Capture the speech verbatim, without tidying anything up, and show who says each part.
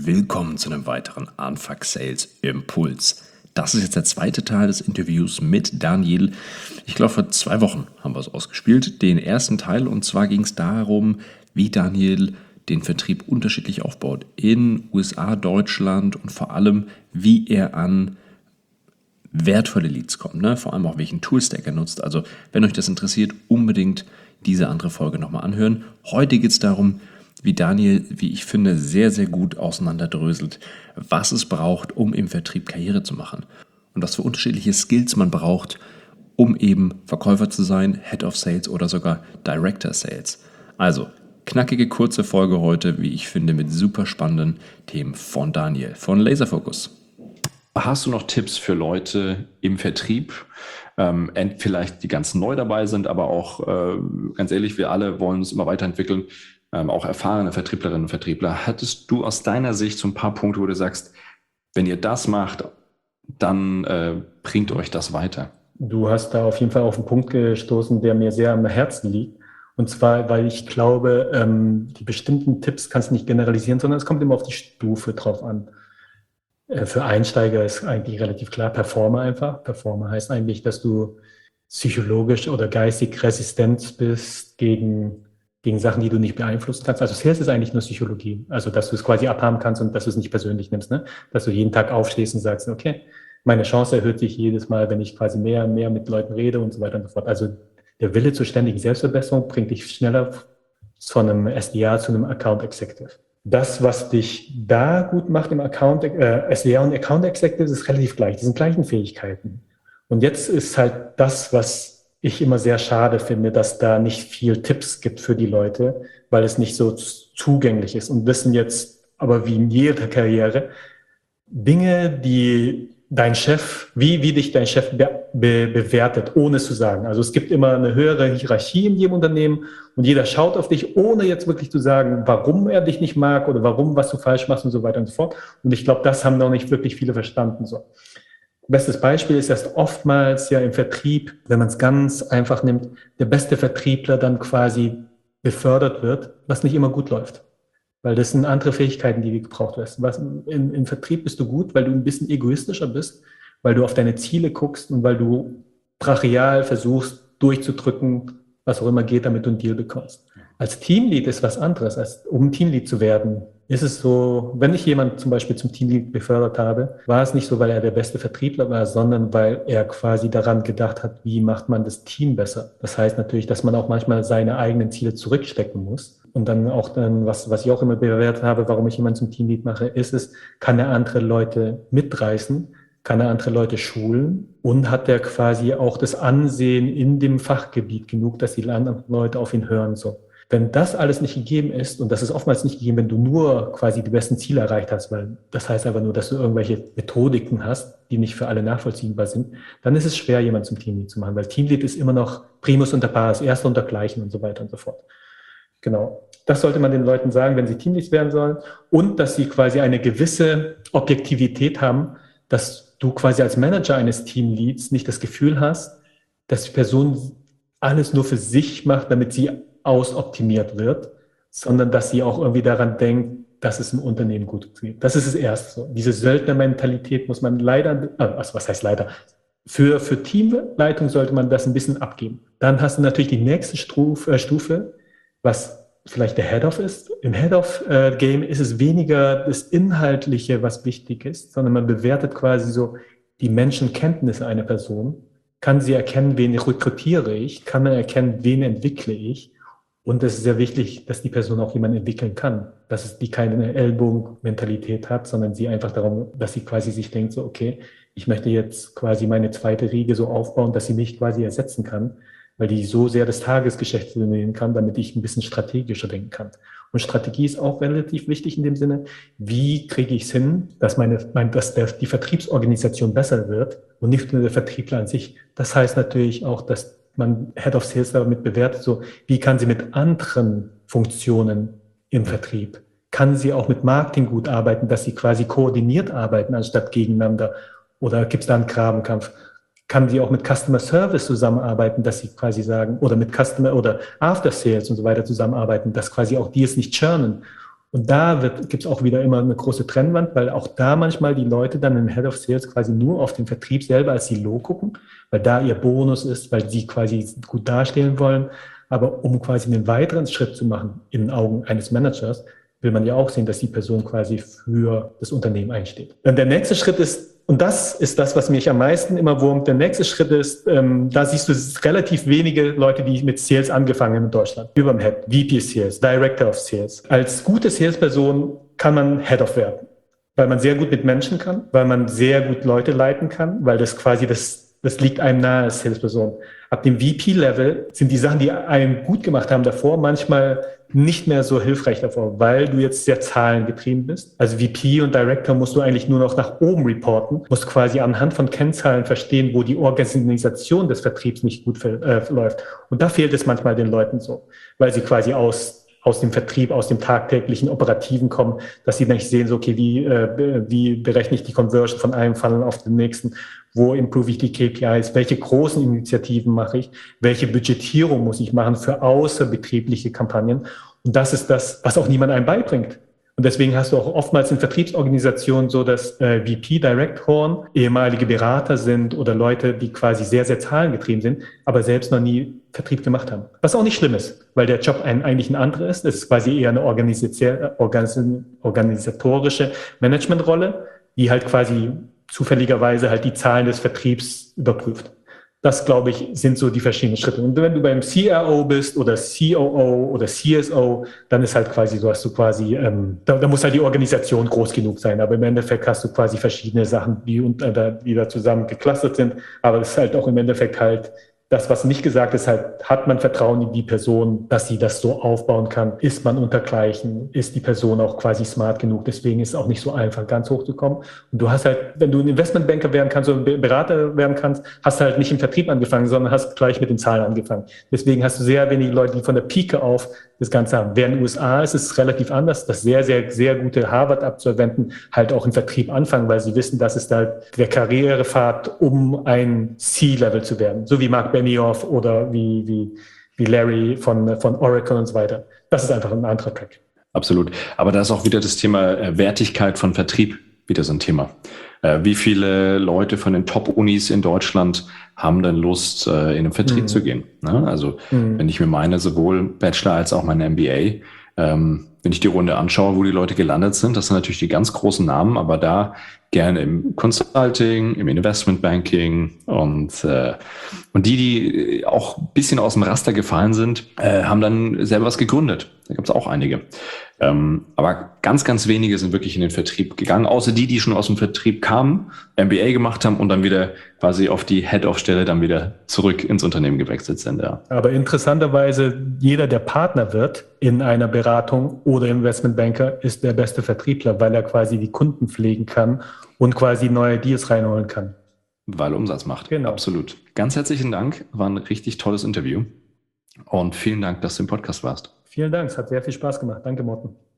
Speaker 1: Willkommen zu einem weiteren Anfuck Sales Impuls. Das ist jetzt der zweite Teil des Interviews mit Daniel. Ich glaube, vor zwei Wochen haben wir es ausgespielt, den ersten Teil. Und zwar ging es darum, wie Daniel den Vertrieb unterschiedlich aufbaut in U S A, Deutschland und vor allem, wie er an wertvolle Leads kommt. Ne? Vor allem auch, welchen Toolstack er nutzt. Also, wenn euch das interessiert, unbedingt diese andere Folge nochmal anhören. Heute geht es darum, wie Daniel, wie ich finde, sehr, sehr gut auseinanderdröselt, was es braucht, um im Vertrieb Karriere zu machen. Und was für unterschiedliche Skills man braucht, um eben Verkäufer zu sein, Head of Sales oder sogar Director Sales. Also, knackige, kurze Folge heute, wie ich finde, mit super spannenden Themen von Daniel, von Laserfocus.
Speaker 2: Hast du noch Tipps für Leute im Vertrieb, ähm, vielleicht die ganz neu dabei sind, aber auch, äh, ganz ehrlich, wir alle wollen uns immer weiterentwickeln, ähm, auch erfahrene Vertrieblerinnen und Vertriebler. Hattest du aus deiner Sicht so ein paar Punkte, wo du sagst, wenn ihr das macht, dann äh, bringt euch das weiter?
Speaker 3: Du hast da auf jeden Fall auf einen Punkt gestoßen, der mir sehr am Herzen liegt. Und zwar, weil ich glaube, ähm, die bestimmten Tipps kannst du nicht generalisieren, sondern es kommt immer auf die Stufe drauf an. Für Einsteiger ist eigentlich relativ klar, Performer einfach. Performer heißt eigentlich, dass du psychologisch oder geistig resistent bist gegen, gegen Sachen, die du nicht beeinflussen kannst. Also Sales ist eigentlich nur Psychologie. Also, dass du es quasi abhaben kannst und dass du es nicht persönlich nimmst. Ne? Dass du jeden Tag aufstehst und sagst, okay, meine Chance erhöht sich jedes Mal, wenn ich quasi mehr und mehr mit Leuten rede und so weiter und so fort. Also der Wille zur ständigen Selbstverbesserung bringt dich schneller von einem S D A zu einem Account Executive. Das, was dich da gut macht im Account, äh, S D A und Account Executive, ist relativ gleich. Das sind gleichen Fähigkeiten. Und jetzt ist halt das, was ich immer sehr schade finde, dass da nicht viel Tipps gibt für die Leute, weil es nicht so zugänglich ist. Und das sind jetzt aber wie in jeder Karriere Dinge, die dein Chef, wie, wie dich dein Chef be, be, bewertet, ohne es zu sagen. Also es gibt immer eine höhere Hierarchie in jedem Unternehmen und jeder schaut auf dich, ohne jetzt wirklich zu sagen, warum er dich nicht mag oder warum, was du falsch machst und so weiter und so fort. Und ich glaube, das haben noch nicht wirklich viele verstanden. So. Bestes Beispiel ist erst oftmals ja im Vertrieb, wenn man es ganz einfach nimmt, der beste Vertriebler dann quasi befördert wird, was nicht immer gut läuft. Weil das sind andere Fähigkeiten, die gebraucht werden. Was, in, Im Vertrieb bist du gut, weil du ein bisschen egoistischer bist, weil du auf deine Ziele guckst und weil du brachial versuchst, durchzudrücken, was auch immer geht, damit du einen Deal bekommst. Als Teamlead ist was anderes. Als, um Teamlead zu werden, ist es so, wenn ich jemanden zum Beispiel zum Teamlead befördert habe, war es nicht so, weil er der beste Vertriebler war, sondern weil er quasi daran gedacht hat, wie macht man das Team besser. Das heißt natürlich, dass man auch manchmal seine eigenen Ziele zurückstecken muss. Und dann auch dann, was, was ich auch immer bewertet habe, warum ich jemanden zum Teamlead mache, ist es, kann er andere Leute mitreißen, kann er andere Leute schulen und hat er quasi auch das Ansehen in dem Fachgebiet genug, dass die anderen Leute auf ihn hören, so. Wenn das alles nicht gegeben ist, und das ist oftmals nicht gegeben, wenn du nur quasi die besten Ziele erreicht hast, weil das heißt einfach nur, dass du irgendwelche Methodiken hast, die nicht für alle nachvollziehbar sind, dann ist es schwer, jemanden zum Teamlead zu machen, weil Teamlead ist immer noch Primus unter pares, Erster unter Gleichen und so weiter und so fort. Genau. Das sollte man den Leuten sagen, wenn sie Teamleads werden sollen. Und dass sie quasi eine gewisse Objektivität haben, dass du quasi als Manager eines Teamleads nicht das Gefühl hast, dass die Person alles nur für sich macht, damit sie ausoptimiert wird, sondern dass sie auch irgendwie daran denkt, dass es im Unternehmen gut geht. Das ist es erst so. Diese Söldnermentalität muss man leider, also was heißt leider, für, für Teamleitung sollte man das ein bisschen abgeben. Dann hast du natürlich die nächste Stufe, äh, Stufe was vielleicht der Head-Off ist. Im Head-Off-Game ist es weniger das Inhaltliche, was wichtig ist, sondern man bewertet quasi so die Menschenkenntnisse einer Person. Kann sie erkennen, wen rekrutiere ich? Kann man erkennen, wen entwickle ich? Und es ist sehr wichtig, dass die Person auch jemanden entwickeln kann. Dass es die keine Ellbogenmentalität hat, sondern sie einfach darum, dass sie quasi sich denkt, so okay, ich möchte jetzt quasi meine zweite Riege so aufbauen, dass sie mich quasi ersetzen kann, weil die so sehr das Tagesgeschäft übernehmen kann, damit ich ein bisschen strategischer denken kann. Und Strategie ist auch relativ wichtig in dem Sinne, wie kriege ich es hin, dass, meine, mein, dass der, die Vertriebsorganisation besser wird und nicht nur der Vertriebler an sich. Das heißt natürlich auch, dass man Head of Sales damit bewertet, so wie kann sie mit anderen Funktionen im Vertrieb, kann sie auch mit Marketing gut arbeiten, dass sie quasi koordiniert arbeiten, anstatt gegeneinander, oder gibt es da einen Grabenkampf? Kann sie auch mit Customer Service zusammenarbeiten, dass sie quasi sagen, oder mit Customer oder After Sales und so weiter zusammenarbeiten, dass quasi auch die es nicht churnen Und da gibt es auch wieder immer eine große Trennwand, weil auch da manchmal die Leute dann im Head of Sales quasi nur auf den Vertrieb selber als Silo gucken, weil da ihr Bonus ist, weil sie quasi gut dastehen wollen. Aber um quasi einen weiteren Schritt zu machen in den Augen eines Managers, will man ja auch sehen, dass die Person quasi für das Unternehmen einsteht. Dann der nächste Schritt ist, und das ist das, was mich am meisten immer wurmt, der nächste Schritt ist, ähm, da siehst du relativ wenige Leute, die mit Sales angefangen haben in Deutschland. Überm Head, V P Sales, Director of Sales. Als gute Salesperson kann man Head of werden, weil man sehr gut mit Menschen kann, weil man sehr gut Leute leiten kann, weil das quasi das, das liegt einem nahe als Salesperson. Ab dem V P-Level sind die Sachen, die einem gut gemacht haben davor, manchmal nicht mehr so hilfreich davor, weil du jetzt sehr zahlengetrieben bist. Also V P und Director musst du eigentlich nur noch nach oben reporten, musst quasi anhand von Kennzahlen verstehen, wo die Organisation des Vertriebs nicht gut äh, läuft. Und da fehlt es manchmal den Leuten so, weil sie quasi aus aus dem Vertrieb, aus dem tagtäglichen Operativen kommen, dass sie nicht sehen, so okay, wie, äh, wie berechne ich die Conversion von einem Funnel auf den nächsten, wo improve ich die K P Is, welche großen Initiativen mache ich, welche Budgetierung muss ich machen für außerbetriebliche Kampagnen. Und das ist das, was auch niemand einem beibringt. Und deswegen hast du auch oftmals in Vertriebsorganisationen so, dass äh, V P, Directoren, ehemalige Berater sind oder Leute, die quasi sehr, sehr zahlengetrieben sind, aber selbst noch nie Vertrieb gemacht haben. Was auch nicht schlimm ist, weil der Job ein, eigentlich ein anderer ist. Es ist quasi eher eine organisatorische Managementrolle, die halt quasi zufälligerweise halt die Zahlen des Vertriebs überprüft. Das, glaube ich, sind so die verschiedenen Schritte. Und wenn du beim C R O bist oder C O O oder C S O, dann ist halt quasi so, hast du quasi, ähm, da, da muss halt die Organisation groß genug sein. Aber im Endeffekt hast du quasi verschiedene Sachen, die, unter, die da zusammen geclustert sind. Aber es ist halt auch im Endeffekt halt das, was nicht gesagt ist, halt, hat man Vertrauen in die Person, dass sie das so aufbauen kann? Ist man untergleichen? Ist die Person auch quasi smart genug? Deswegen ist es auch nicht so einfach, ganz hoch zu kommen. Und du hast halt, wenn du ein Investmentbanker werden kannst oder ein Berater werden kannst, hast du halt nicht im Vertrieb angefangen, sondern hast gleich mit den Zahlen angefangen. Deswegen hast du sehr wenige Leute, die von der Pike auf das Ganze haben. Während in den U S A ist es relativ anders, dass sehr, sehr, sehr gute Harvard-Absolventen halt auch im Vertrieb anfangen, weil sie wissen, das ist halt der Karrierepfad, um ein C-Level zu werden. So wie Mark Benioff oder wie, wie, wie Larry von, von Oracle und so weiter. Das ist einfach ein anderer Track.
Speaker 2: Absolut. Aber da ist auch wieder das Thema äh, Wertigkeit von Vertrieb wieder so ein Thema. Äh, wie viele Leute von den Top-Unis in Deutschland haben dann Lust, äh, in den Vertrieb mhm. zu gehen? Ne? Also mhm. wenn ich mir meine, sowohl Bachelor als auch meine M B A, ähm, wenn ich die Runde anschaue, wo die Leute gelandet sind, das sind natürlich die ganz großen Namen, aber da gerne im Consulting, im Investmentbanking und, äh, und die, die auch ein bisschen aus dem Raster gefallen sind, äh, haben dann selber was gegründet. Da gab es auch einige. Ähm, aber ganz, ganz wenige sind wirklich in den Vertrieb gegangen, außer die, die schon aus dem Vertrieb kamen, M B A gemacht haben und dann wieder quasi auf die Head-of-Stelle dann wieder zurück ins Unternehmen gewechselt sind. Ja.
Speaker 3: Aber interessanterweise, jeder, der Partner wird in einer Beratung oder Investmentbanker, ist der beste Vertriebler, weil er quasi die Kunden pflegen kann und quasi neue Deals reinholen kann.
Speaker 2: Weil er Umsatz macht.
Speaker 3: Genau.
Speaker 2: Absolut. Ganz herzlichen Dank. War ein richtig tolles Interview. Und vielen Dank, dass du im Podcast warst.
Speaker 3: Vielen Dank. Es hat sehr viel Spaß gemacht. Danke, Morten.